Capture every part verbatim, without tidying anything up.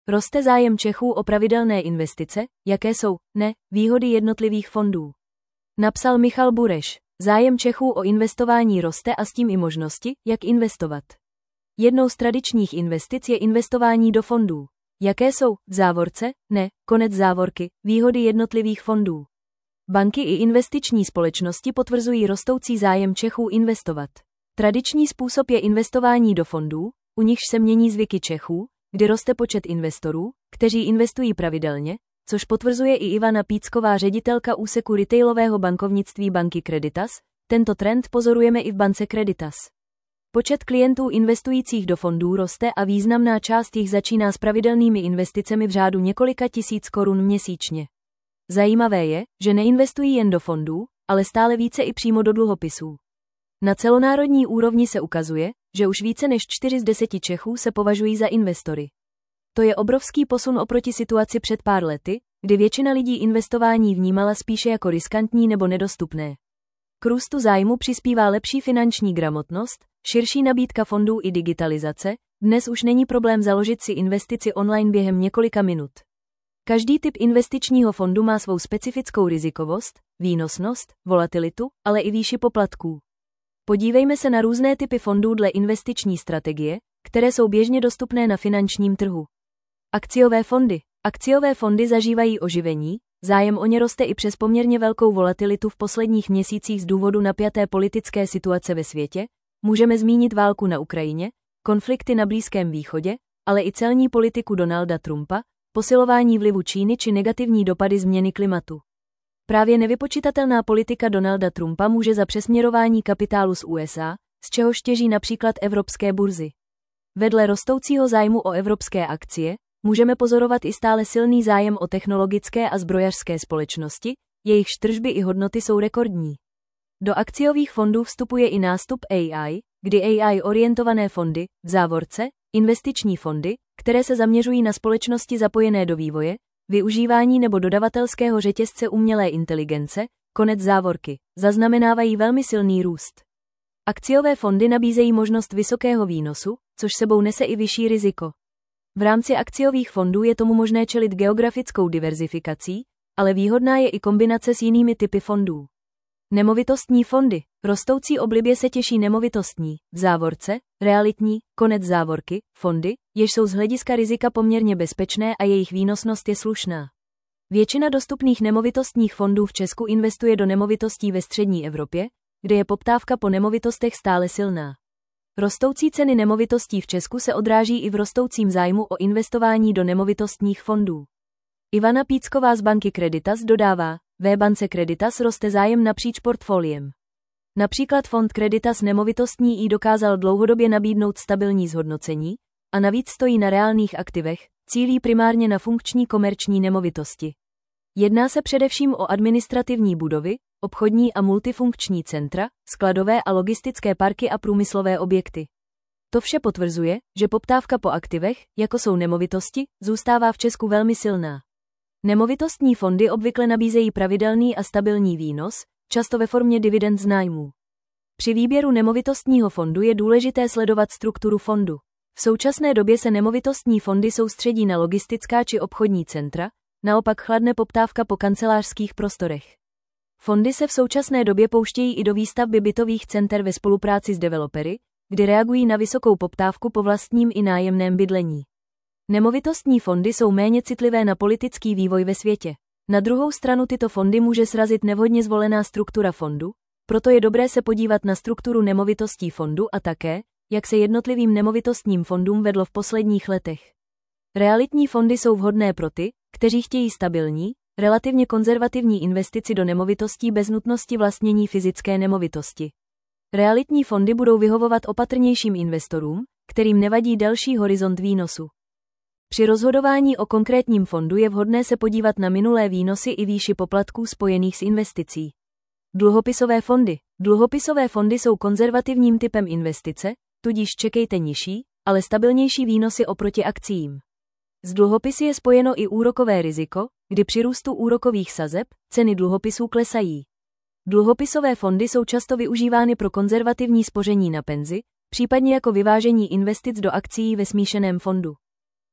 Roste zájem Čechů o pravidelné investice, jaké jsou, ne, výhody jednotlivých fondů. Napsal Michal Bureš. Zájem Čechů o investování roste a s tím i možnosti, jak investovat. Jednou z tradičních investic je investování do fondů. Jaké jsou, v závorce, ne, konec závorky, výhody jednotlivých fondů. Banky i investiční společnosti potvrzují rostoucí zájem Čechů investovat. Tradiční způsob je investování do fondů, u nichž se mění zvyky Čechů, kdy roste počet investorů, kteří investují pravidelně, což potvrzuje i Ivana Pícková, ředitelka úseku retailového bankovnictví banky Creditas. Tento trend pozorujeme i v bance Creditas. Počet klientů investujících do fondů roste a významná část jich začíná s pravidelnými investicemi v řádu několika tisíc korun měsíčně. Zajímavé je, že neinvestují jen do fondů, ale stále více i přímo do dluhopisů. Na celonárodní úrovni se ukazuje, že už více než čtyři z deseti Čechů se považují za investory. To je obrovský posun oproti situaci před pár lety, kdy většina lidí investování vnímala spíše jako riskantní nebo nedostupné. K růstu zájmu přispívá lepší finanční gramotnost, širší nabídka fondů i digitalizace. Dnes už není problém založit si investici online během několika minut. Každý typ investičního fondu má svou specifickou rizikovost, výnosnost, volatilitu, ale i výši poplatků. Podívejme se na různé typy fondů dle investiční strategie, které jsou běžně dostupné na finančním trhu. Akciové fondy. Akciové fondy zažívají oživení, zájem o ně roste i přes poměrně velkou volatilitu v posledních měsících z důvodu napjaté politické situace ve světě. Můžeme zmínit válku na Ukrajině, konflikty na Blízkém východě, ale i celní politiku Donalda Trumpa, posilování vlivu Číny či negativní dopady změny klimatu. Právě nevypočitatelná politika Donalda Trumpa může za přesměrování kapitálu z U S A, z čehož těží například evropské burzy. Vedle rostoucího zájmu o evropské akcie, můžeme pozorovat i stále silný zájem o technologické a zbrojařské společnosti, jejichž tržby i hodnoty jsou rekordní. Do akciových fondů vstupuje i nástup A I, kdy A I-orientované fondy, v závorce, investiční fondy, které se zaměřují na společnosti zapojené do vývoje, využívání nebo dodavatelského řetězce umělé inteligence, konec závorky, zaznamenávají velmi silný růst. Akciové fondy nabízejí možnost vysokého výnosu, což sebou nese i vyšší riziko. V rámci akciových fondů je tomu možné čelit geografickou diverzifikací, ale výhodná je i kombinace s jinými typy fondů. Nemovitostní fondy. Rostoucí oblibě se těší nemovitostní, v závorce, realitní, konec závorky, fondy, jež jsou z hlediska rizika poměrně bezpečné a jejich výnosnost je slušná. Většina dostupných nemovitostních fondů v Česku investuje do nemovitostí ve střední Evropě, kde je poptávka po nemovitostech stále silná. Rostoucí ceny nemovitostí v Česku se odráží i v rostoucím zájmu o investování do nemovitostních fondů. Ivana Pícková z banky Creditas dodává, ve bance Creditas roste zájem napříč portfoliem. Například fond Creditas nemovitostní i dokázal dlouhodobě nabídnout stabilní zhodnocení a navíc stojí na reálných aktivech, cílí primárně na funkční komerční nemovitosti. Jedná se především o administrativní budovy, obchodní a multifunkční centra, skladové a logistické parky a průmyslové objekty. To vše potvrzuje, že poptávka po aktivech, jako jsou nemovitosti, zůstává v Česku velmi silná. Nemovitostní fondy obvykle nabízejí pravidelný a stabilní výnos, často ve formě dividend z nájmů. Při výběru nemovitostního fondu je důležité sledovat strukturu fondu. V současné době se nemovitostní fondy soustředí na logistická či obchodní centra, naopak chladne poptávka po kancelářských prostorech. Fondy se v současné době pouštějí i do výstavby bytových center ve spolupráci s developery, kdy reagují na vysokou poptávku po vlastním i nájemném bydlení. Nemovitostní fondy jsou méně citlivé na politický vývoj ve světě. Na druhou stranu tyto fondy může srazit nevhodně zvolená struktura fondu, proto je dobré se podívat na strukturu nemovitostí fondu a také, jak se jednotlivým nemovitostním fondům vedlo v posledních letech. Realitní fondy jsou vhodné pro ty, kteří chtějí stabilní, relativně konzervativní investici do nemovitostí bez nutnosti vlastnění fyzické nemovitosti. Realitní fondy budou vyhovovat opatrnějším investorům, kterým nevadí delší horizont výnosu. Při rozhodování o konkrétním fondu je vhodné se podívat na minulé výnosy i výši poplatků spojených s investicí. Dluhopisové fondy. Dluhopisové fondy jsou konzervativním typem investice, tudíž čekejte nižší, ale stabilnější výnosy oproti akciím. S dluhopisy je spojeno i úrokové riziko, kdy při růstu úrokových sazeb ceny dluhopisů klesají. Dluhopisové fondy jsou často využívány pro konzervativní spoření na penzi, případně jako vyvážení investic do akcií ve smíšeném fondu.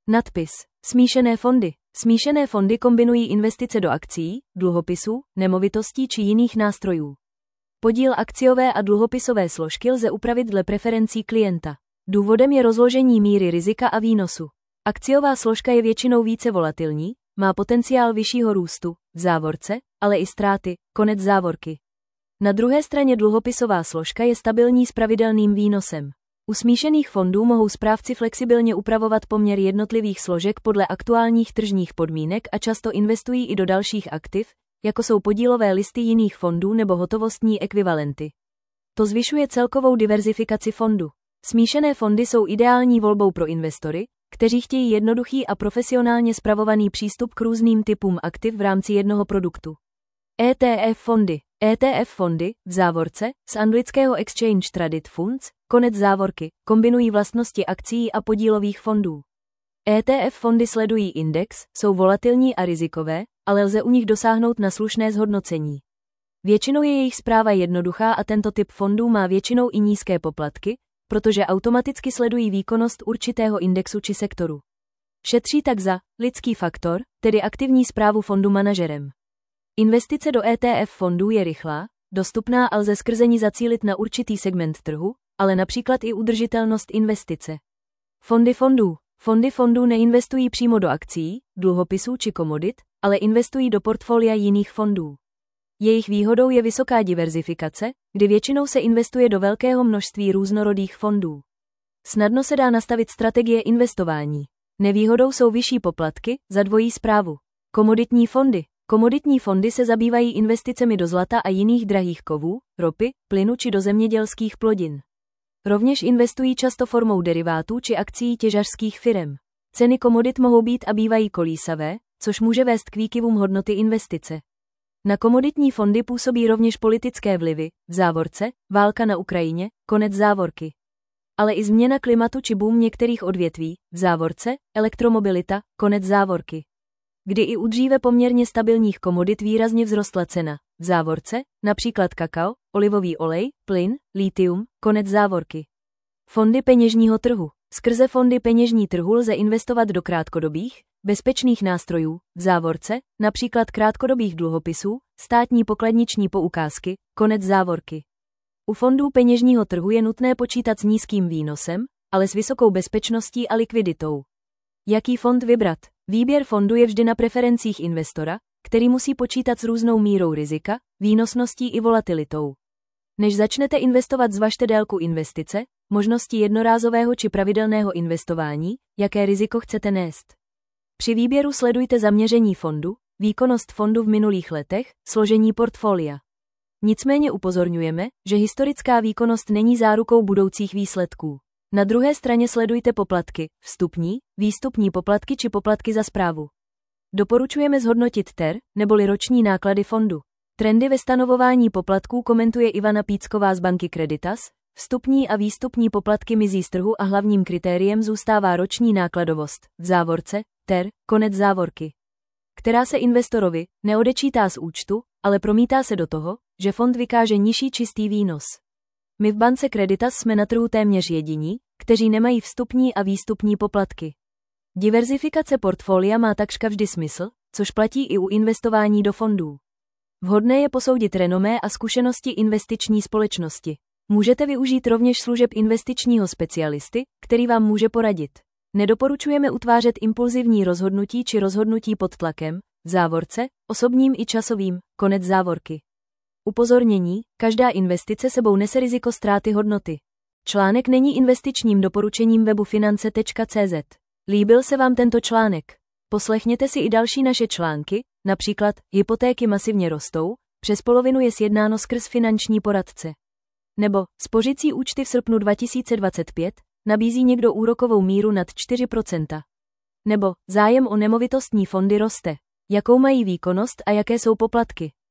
Nadpis. Smíšené fondy. Smíšené fondy kombinují investice do akcií, dluhopisů, nemovitostí či jiných nástrojů. Podíl akciové a dluhopisové složky lze upravit dle preferencí klienta. Důvodem je rozložení míry rizika a výnosu. Akciová složka je většinou více volatilní, má potenciál vyššího růstu, v závorce, ale i ztráty, konec závorky. Na druhé straně dluhopisová složka je stabilní s pravidelným výnosem. U smíšených fondů mohou správci flexibilně upravovat poměr jednotlivých složek podle aktuálních tržních podmínek a často investují i do dalších aktiv, jako jsou podílové listy jiných fondů nebo hotovostní ekvivalenty. To zvyšuje celkovou diverzifikaci fondu. Smíšené fondy jsou ideální volbou pro investory, kteří chtějí jednoduchý a profesionálně spravovaný přístup k různým typům aktiv v rámci jednoho produktu. E T F fondy. E T F fondy, v závorce, z anglického Exchange Traded Funds, konec závorky, kombinují vlastnosti akcií a podílových fondů. E T F fondy sledují index, jsou volatilní a rizikové, ale lze u nich dosáhnout na slušné zhodnocení. Většinou je jejich správa jednoduchá a tento typ fondů má většinou i nízké poplatky, protože automaticky sledují výkonnost určitého indexu či sektoru. Šetří tak za lidský faktor, tedy aktivní správu fondu manažerem. Investice do E T F fondů je rychlá, dostupná a lze skrze ní zacílit na určitý segment trhu, ale například i udržitelnost investice. Fondy fondů. Fondy fondů neinvestují přímo do akcií, dluhopisů či komodit, ale investují do portfolia jiných fondů. Jejich výhodou je vysoká diverzifikace, kdy většinou se investuje do velkého množství různorodých fondů. Snadno se dá nastavit strategie investování. Nevýhodou jsou vyšší poplatky za dvojí správu. Komoditní fondy. Komoditní fondy se zabývají investicemi do zlata a jiných drahých kovů, ropy, plynu či do zemědělských plodin. Rovněž investují často formou derivátů či akcií těžařských firem. Ceny komodit mohou být a bývají kolísavé, což může vést k výkyvům hodnoty investice. Na komoditní fondy působí rovněž politické vlivy, v závorce, válka na Ukrajině, konec závorky. Ale i změna klimatu či boom některých odvětví, v závorce, elektromobilita, konec závorky. Kdy i u dříve poměrně stabilních komodit výrazně vzrostla cena, v závorce, například kakao, olivový olej, plyn, lithium, konec závorky. Fondy peněžního trhu. Skrze fondy peněžní trhu lze investovat do krátkodobých, bezpečných nástrojů, v závorce, například krátkodobých dluhopisů, státní pokladniční poukázky, konec závorky. U fondů peněžního trhu je nutné počítat s nízkým výnosem, ale s vysokou bezpečností a likviditou. Jaký fond vybrat? Výběr fondu je vždy na preferencích investora, který musí počítat s různou mírou rizika, výnosností i volatilitou. Než začnete investovat, zvažte délku investice, možnosti jednorázového či pravidelného investování, jaké riziko chcete nést. Při výběru sledujte zaměření fondu, výkonnost fondu v minulých letech, složení portfolia. Nicméně upozorňujeme, že historická výkonnost není zárukou budoucích výsledků. Na druhé straně sledujte poplatky, vstupní, výstupní poplatky či poplatky za správu. Doporučujeme zhodnotit T E R, neboli roční náklady fondu. Trendy ve stanovování poplatků komentuje Ivana Pícková z banky Creditas. Vstupní a výstupní poplatky mizí z trhu a hlavním kritériem zůstává roční nákladovost, v závorce, T E R, konec závorky. Která se investorovi neodečítá z účtu, ale promítá se do toho, že fond vykáže nižší čistý výnos. My v bance Creditas jsme na trhu téměř jediní, kteří nemají vstupní a výstupní poplatky. Diverzifikace portfolia má takřka vždy smysl, což platí i u investování do fondů. Vhodné je posoudit renomé a zkušenosti investiční společnosti. Můžete využít rovněž služeb investičního specialisty, který vám může poradit. Nedoporučujeme utvářet impulzivní rozhodnutí či rozhodnutí pod tlakem, v závorce, osobním i časovým, konec závorky. Upozornění, každá investice sebou nese riziko ztráty hodnoty. Článek není investičním doporučením webu finance tečka cé zet. Líbil se vám tento článek? Poslechněte si i další naše články, například Hypotéky masivně rostou, přes polovinu je sjednáno skrz finanční poradce. Nebo spořicí účty v srpnu dva tisíce dvacet pět, nabízí někdo úrokovou míru nad čtyři procenta. Nebo zájem o nemovitostní fondy roste. Jakou mají výkonnost a jaké jsou poplatky?